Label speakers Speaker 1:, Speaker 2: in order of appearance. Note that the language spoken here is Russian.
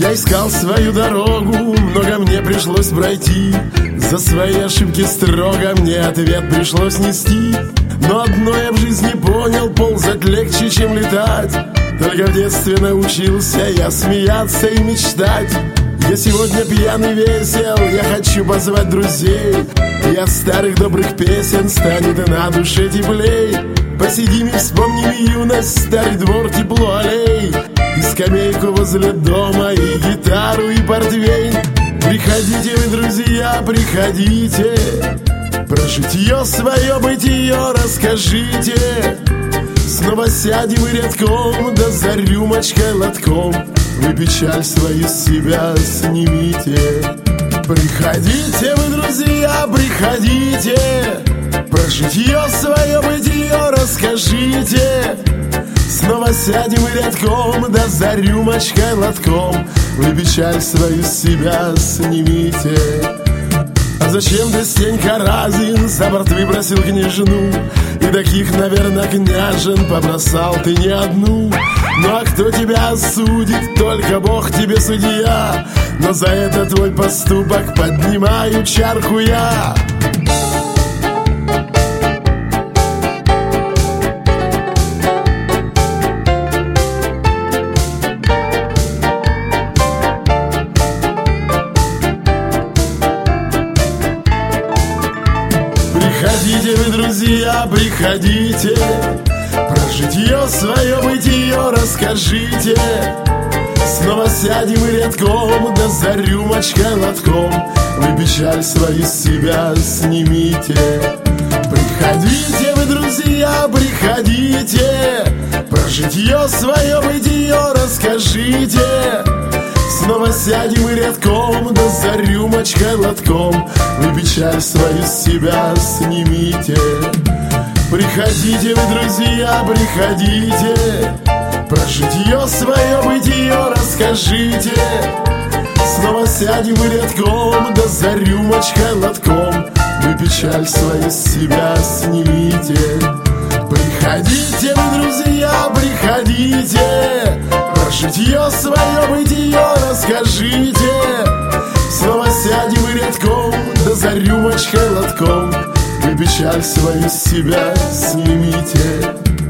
Speaker 1: Я искал свою дорогу, много мне пришлось пройти. За свои ошибки строго мне ответ пришлось нести. Но одно я в жизни понял: ползать легче, чем летать. Только в детстве научился я смеяться и мечтать. Я сегодня пьяный весел, я хочу позвать друзей, и от старых добрых песен станет на душе теплей. Посидим и вспомним юность, старый двор, тепло аллей, и скамейку возле дома, и гитару, и портвейн. Приходите вы, друзья, приходите, про житье свое бытие расскажите. Снова сядем и рядком, да за рюмочкой лотком вы печаль свою с себя снимите. Приходите вы, друзья, приходите, про житье свое бытие расскажите. Снова сядем и рядком, да за рюмочкой лотком вы печаль свою с себя снимите. А зачем ты, Стенька Разин, за борт выбросил княжну? И таких, наверное, княжен побросал ты не одну. Ну а кто тебя осудит? Только Бог тебе судья. Но за это твой поступок поднимаю чарку я. Приходите вы, друзья, приходите, про житье свое бытие расскажите. Снова сядем и рядком, да за рюмочкой лотком вы печаль свою с себя снимите. Приходите вы, друзья, приходите, про житье свое бытие расскажите. Снова сядем и рядком, да за рюмочкой лотком вы печаль свою с себя снимите. Приходите вы, друзья, приходите, про житье свое бытие расскажите. Снова сядем и рядком, да за рюмочкой лотком вы печаль свою с себя снимите. Приходите вы, друзья, приходите, про житье свое бытие расскажите. Снова сядем и рядком, да за рюмочкой лотком вы печаль свою с себя снимите.